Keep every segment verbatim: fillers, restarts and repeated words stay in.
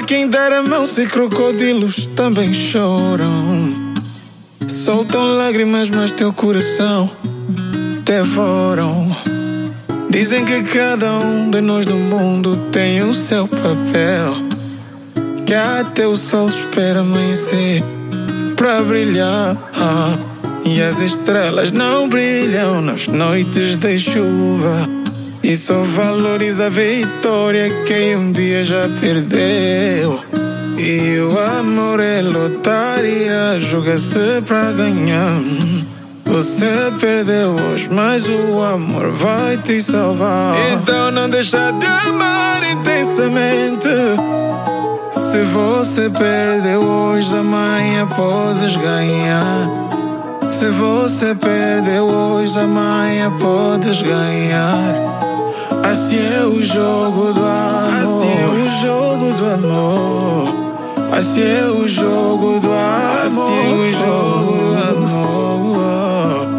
quem dera mão se crocodilos também choram. Soltam lágrimas, mas teu coração devoram. Dizem que cada um de nós no mundo tem o seu papel, que até o sol espera amanhecer pra brilhar. E as estrelas não brilham nas noites de chuva, e só valoriza a vitória quem um dia já perdeu. E o amor é lotaria, joga-se pra ganhar. Você perdeu hoje, mas o amor vai te salvar. Então não deixa de amar intensamente. Se você perdeu hoje, amanhã podes ganhar. Se você perdeu hoje, amanhã podes ganhar. Assim é o jogo do amor. Assim é o jogo do amor. Assim é o jogo do amor. Assim é o jogo do amor.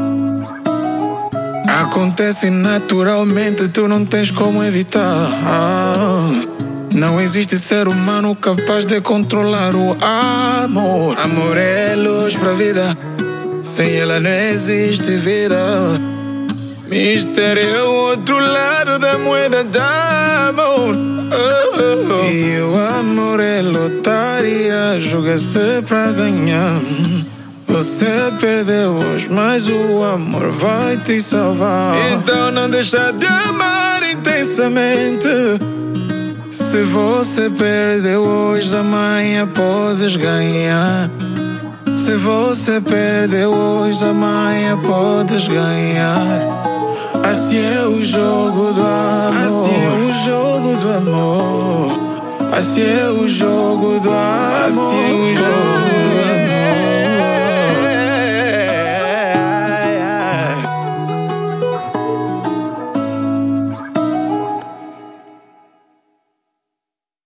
Acontece naturalmente, tu não tens como evitar. Não existe ser humano capaz de controlar o amor. Amor é luz pra vida, sem ela não existe vida. Mistério é o outro lado da moeda do amor. Oh, oh, oh. E o amor é lotaria, joga-se pra ganhar. Você perdeu hoje, mas o amor vai te salvar. Então não deixa de amar intensamente. Se você perdeu hoje, amanhã podes ganhar. Se você perdeu hoje, amanhã podes ganhar. Assim é o jogo do amor. Assim é o jogo do amor. Assim é o jogo do amor. Assim é o